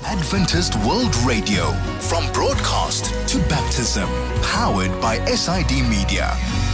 Adventist World Radio, from broadcast to baptism, powered by SID Media.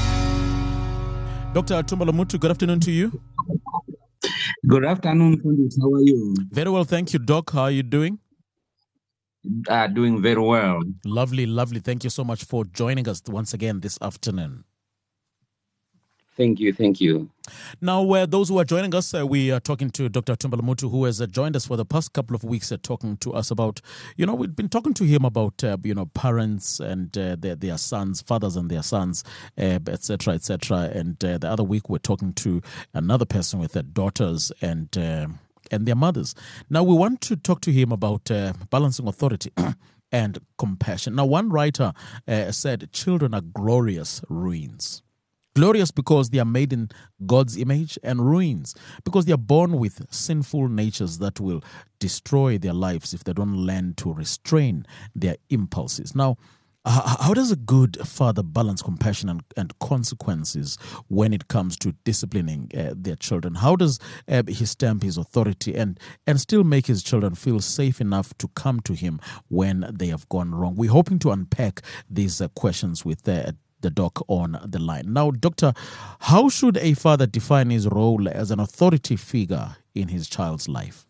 Dr. Tumbala Mutu, good afternoon to you. Good afternoon, Fundis. How are you? Very well, thank you, Doc. How are you doing? Doing very well. Lovely, lovely. Thank you so much for joining us once again this afternoon. Thank you. Now, those who are joining us, we are talking to Dr. Tumbala Mutu, who has joined us for the past couple of weeks, talking to us about, we've been talking to him about, parents and their sons, fathers and their sons, etc., etc. And the other week, we're talking to another person with their daughters and their mothers. Now, we want to talk to him about balancing authority and compassion. Now, one writer said, children are glorious ruins. Glorious because they are made in God's image, and ruins because they are born with sinful natures that will destroy their lives if they don't learn to restrain their impulses. Now, how does a good father balance compassion and consequences when it comes to disciplining their children? How does he stamp his authority and still make his children feel safe enough to come to him when they have gone wrong? We're hoping to unpack these questions with the doc on the line. Now, Doctor, how should a father define his role as an authority figure in his child's life?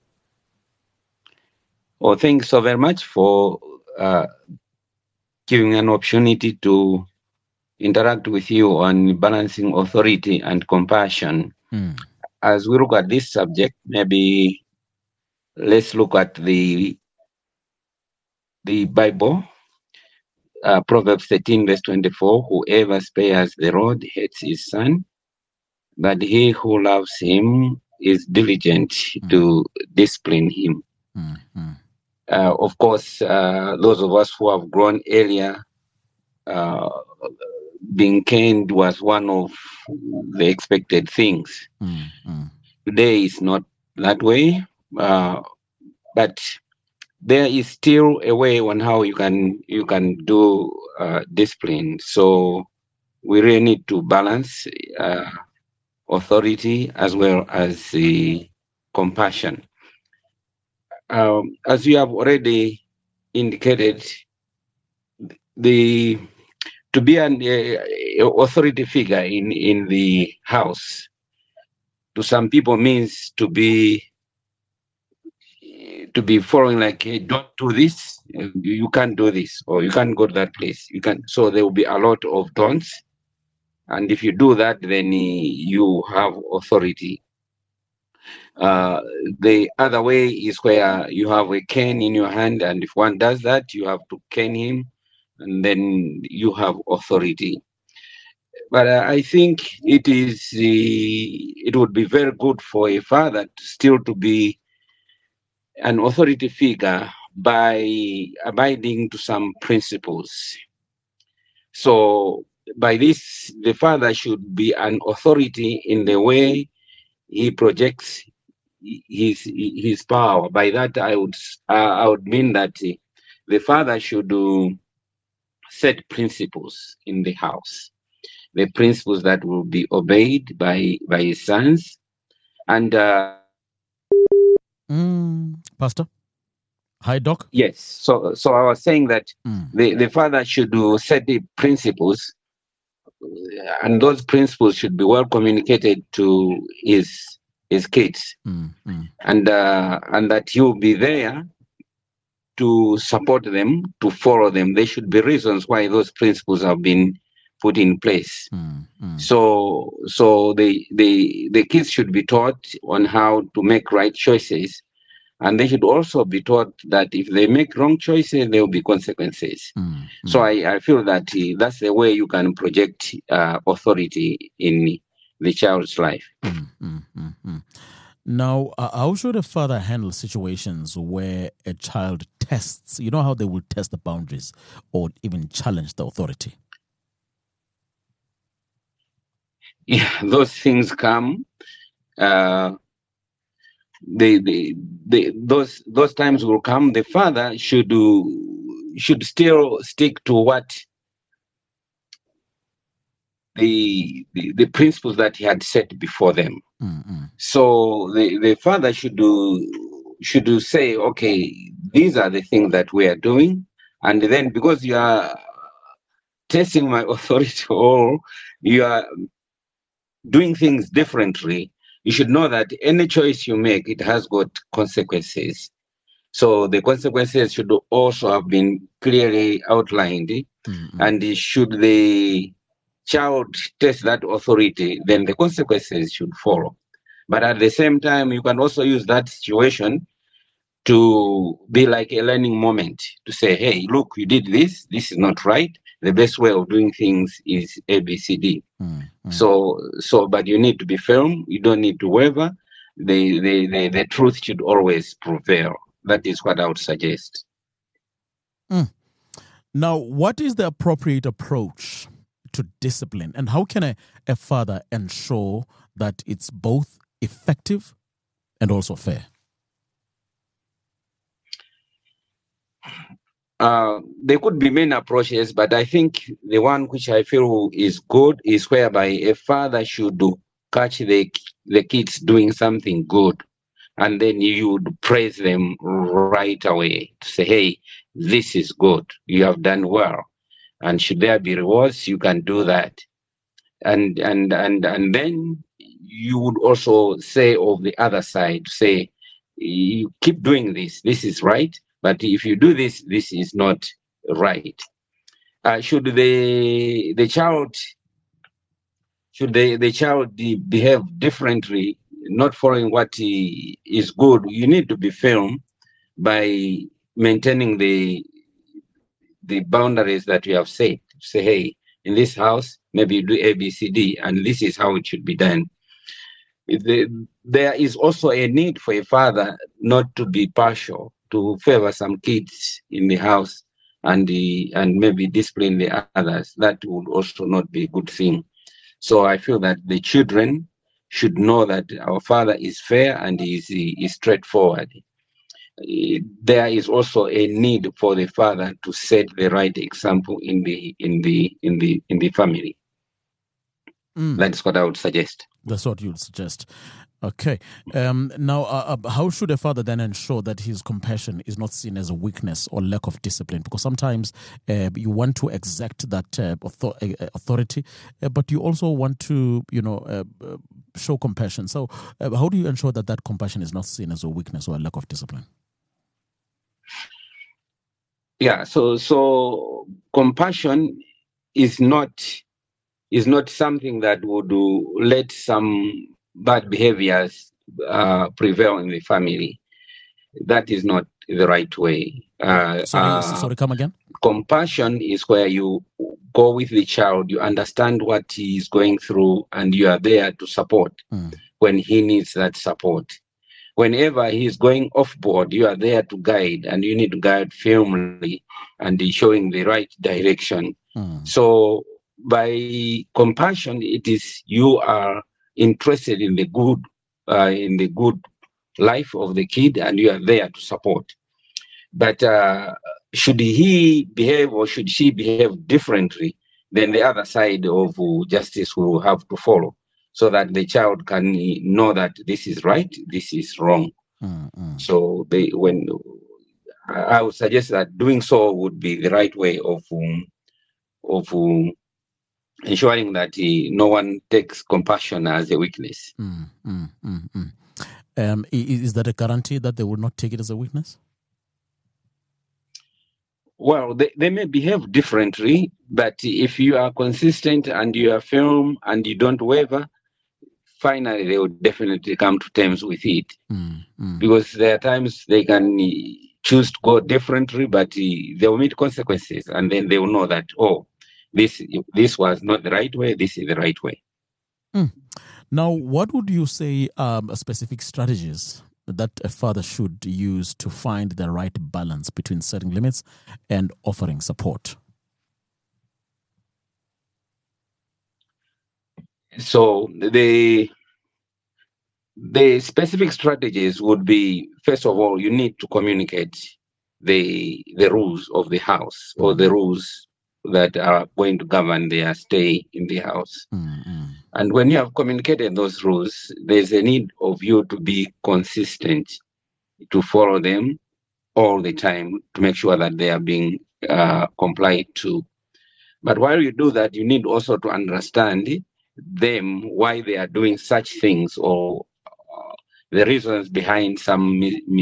Well, thanks so very much for giving an opportunity to interact with you on balancing authority and compassion. As we look at this subject, maybe let's look at the Bible. Proverbs 13 verse 24, whoever spares the rod hates his son, but he who loves him is diligent to discipline him. Of course, those of us who have grown earlier, being caned was one of the expected things. Today is not that way, but there is still a way on how you can do discipline. So we really need to balance authority as well as the compassion. As you have already indicated, to be an authority figure in the house, to some people means to be following, like, hey, don't do this, you can't do this, or you can't go to that place, you can. So there will be a lot of don'ts, and if you do that, then you have authority. The other way is where you have a cane in your hand, and if one does that, you have to cane him, and then you have authority. But I think it would be very good for a father still to be an authority figure by abiding to some principles. So by this, the father should be an authority in the way he projects his power. By that, I would mean that the father should set principles in the house, the principles that will be obeyed by his sons, and Pastor? Hi, Doc? Yes. So I was saying that the father should set the principles, and those principles should be well communicated to his kids, and that he will be there to support them, to follow them. There should be reasons why those principles have been put in place. So the kids should be taught on how to make right choices, and they should also be taught that if they make wrong choices, there will be consequences. So I feel that that's the way you can project authority in the child's life. Now, how should a father handle situations where a child tests, how they will test the boundaries or even challenge the authority? Yeah, those things come. Those times will come. The father should still stick to what the principles that he had set before them. So the father should say, okay, these are the things that we are doing. And then because you are testing my authority or you are doing things differently, you should know that any choice you make, it has got consequences. So the consequences should also have been clearly outlined. Mm-hmm. And should the child test that authority, then the consequences should follow. But at the same time, you can also use that situation to be like a learning moment, to say, hey, look, you did this is not right. The best way of doing things is ABCD. Mm-hmm. So, but you need to be firm. You don't need to waver. The truth should always prevail. That is what I would suggest. Now, what is the appropriate approach to discipline, and how can a father ensure that it's both effective and also fair? There could be many approaches, but I think the one which I feel is good is whereby a father should catch the kids doing something good, and then you would praise them right away to say, hey, this is good, you have done well, and should there be rewards, you can do that. And then you would also say of the other side, say, you keep doing this is right, but if you do this is not right. Should the child behave differently, not following what is good, you need to be firm by maintaining the boundaries that you have set. Say, hey, in this house, maybe you do ABCD, and this is how it should be done. There is also a need for a father not to be partial, to favor some kids in the house and maybe discipline the others. That would also not be a good thing. So I feel that the children should know that our father is fair and is straightforward. There is also a need for the father to set the right example in the family. That's what I would suggest. That's what you would suggest. Okay. Now, how should a father then ensure that his compassion is not seen as a weakness or lack of discipline? Because sometimes you want to exact that authority, but you also want to, show compassion. So, how do you ensure that compassion is not seen as a weakness or a lack of discipline? Yeah. So compassion is not something that would let some bad behaviors prevail in the family. That is not the right way. Sorry, come again? Compassion is where you go with the child, you understand what he is going through, and you are there to support when he needs that support. Whenever he is going off board, you are there to guide, and you need to guide firmly and showing the right direction. So by compassion, it is you are interested in the good life of the kid, and you are there to support. But should he behave or should she behave differently, then the other side of justice will have to follow, so that the child can know that this is right, this is wrong. So I would suggest that doing so would be the right way of ensuring that no one takes compassion as a weakness. Is that a guarantee that they will not take it as a weakness? Well, they may behave differently, but if you are consistent and you are firm and you don't waver, finally they will definitely come to terms with it. Because there are times they can choose to go differently, but they will meet consequences, and then they will know that, oh, this was not the right way, this is the right way. Now, what would you say are specific strategies that a father should use to find the right balance between setting limits and offering support? So the specific strategies would be, first of all, you need to communicate the rules of the house, or the rules that are going to govern their stay in the house. And when you have communicated those rules, there's a need of you to be consistent, to follow them, all the time to make sure that they are being complied to. But while you do that, you need also to understand them, why they are doing such things, or the reasons behind some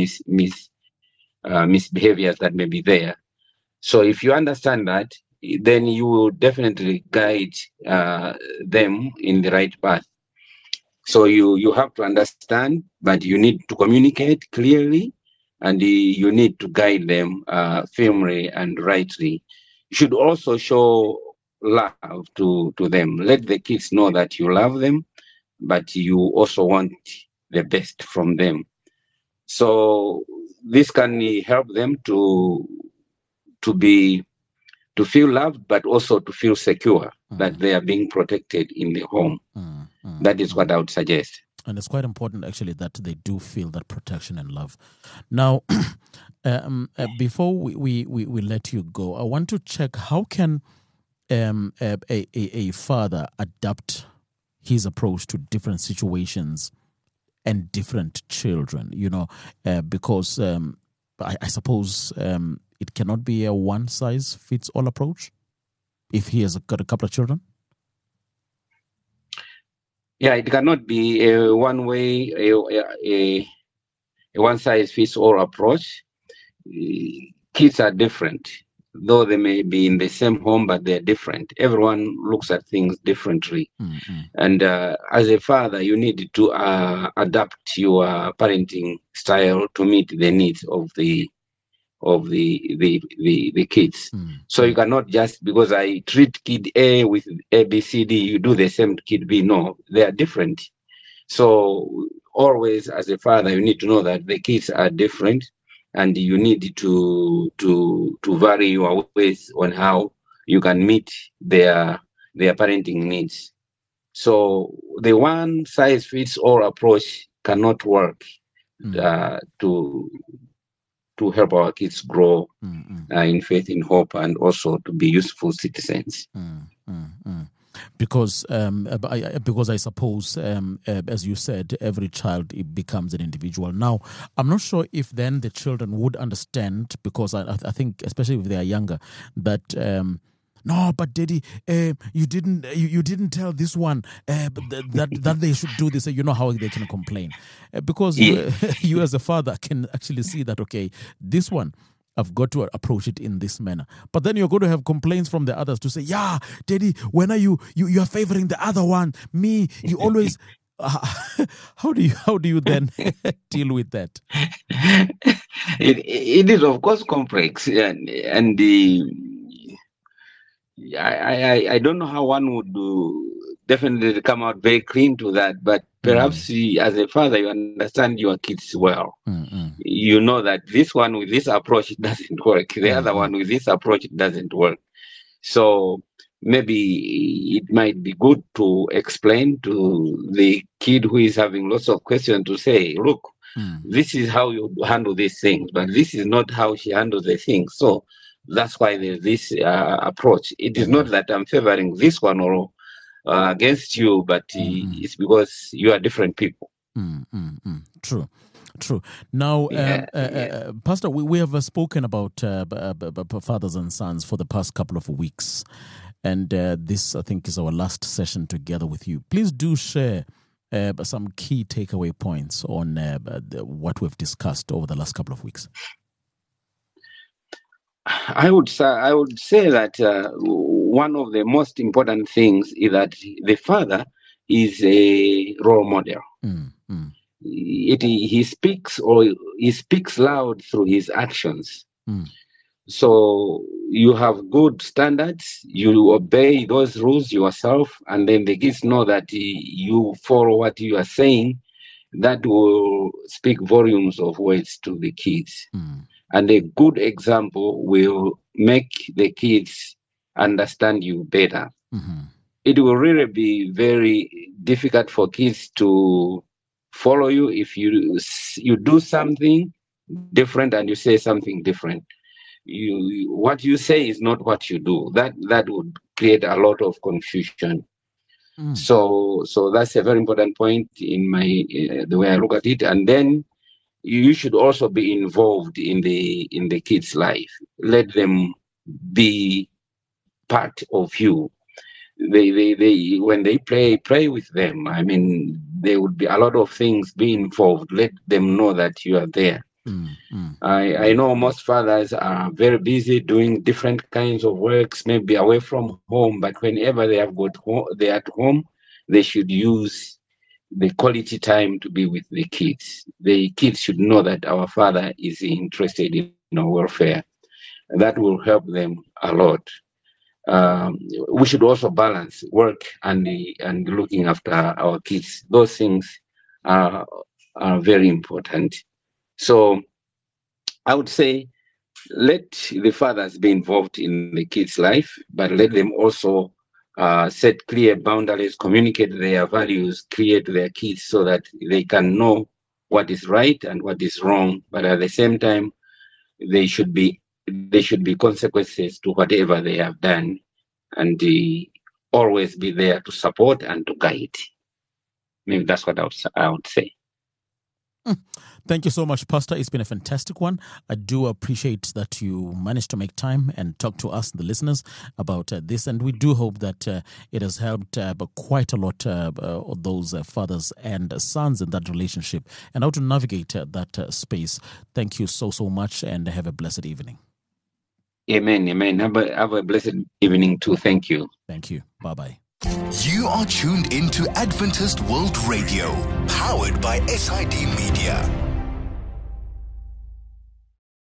misbehaviors that may be there. So if you understand that, then you will definitely guide them in the right path. So you have to understand, but you need to communicate clearly, and you need to guide them firmly and rightly. You should also show love to them. Let the kids know that you love them, but you also want the best from them. So this can help them to feel loved, but also to feel secure that they are being protected in the home. That is what I would suggest. And it's quite important, actually, that they do feel that protection and love. Now, before we let you go, I want to check, how can a father adapt his approach to different situations and different children? Because I suppose it cannot be a one-size-fits-all approach if he has got a couple of children. Yeah, it cannot be a one-way, a one-size-fits-all approach. Kids are different, though they may be in the same home, but they're different. Everyone looks at things differently. And as a father, you need to adapt your parenting style to meet the needs of the kids. So you cannot just, because I treat kid A with A, B, C, D, you do the same to kid B. No, they are different. So always, as a father, you need to know that the kids are different, and you need to vary your ways on how you can meet their parenting needs. So the one size fits all approach cannot work to help our kids grow in faith, in hope, and also to be useful citizens. Because I suppose, as you said, every child, it becomes an individual. Now, I'm not sure if then the children would understand, because I think, especially if they are younger, that no, but Daddy, you didn't tell this one that they should do this. You know how they can complain, because you as a father can actually see that, okay, this one, I've got to approach it in this manner. But then you're going to have complaints from the others to say, yeah, Daddy, when are you are favoring the other one? Me, you always. How do you then deal with that? It is, of course, complex, and I don't know how one would definitely come out very clean to that, but perhaps as a father, you understand your kids well. You know that this one with this approach, it doesn't work. The other one with this approach, it doesn't work. So maybe it might be good to explain to the kid who is having lots of questions, to say, look, this is how you handle these things, but this is not how she handles the things. So that's why there's this approach. It is not that I'm favoring this one or against you, but it's because you are different people. True. Now, Pastor, we have spoken about fathers and sons for the past couple of weeks, and this, I think, is our last session together with you. Please do share some key takeaway points on what we've discussed over the last couple of weeks. I would say that one of the most important things is that the father is a role model. He speaks loud through his actions. So you have good standards, you obey those rules yourself, and then the kids know that you follow what you are saying. That will speak volumes of words to the kids. And a good example will make the kids understand you better. It will really be very difficult for kids to follow you if you do something different and you say something different. What you say is not what you do. That would create a lot of confusion. So that's a very important point in the way I look at it. And then you should also be involved in the kids' life. Let them be part of you. They when they pray with them. I mean, there would be a lot of things be involved. Let them know that you are there. I know most fathers are very busy doing different kinds of works, maybe away from home, but whenever they have got home, they're at home, they should use the quality time to be with the kids. The kids should know that our father is interested in our welfare. That will help them a lot. We should also balance work and looking after our kids. Those things are very important. So I would say let the fathers be involved in the kids' life, but let them also set clear boundaries, communicate their values, create their kids so that they can know what is right and what is wrong. But at the same time, there should be consequences to whatever they have done, and always be there to support and to guide. Maybe that's what I would say. Thank you so much, Pastor. It's been a fantastic one. I do appreciate that you managed to make time and talk to us, the listeners, about this. And we do hope that it has helped quite a lot of those fathers and sons in that relationship and how to navigate that space. Thank you so much, and have a blessed evening. Amen. Amen. Have a blessed evening too. Thank you. Thank you. Bye-bye. You are tuned into Adventist World Radio, powered by SID Media.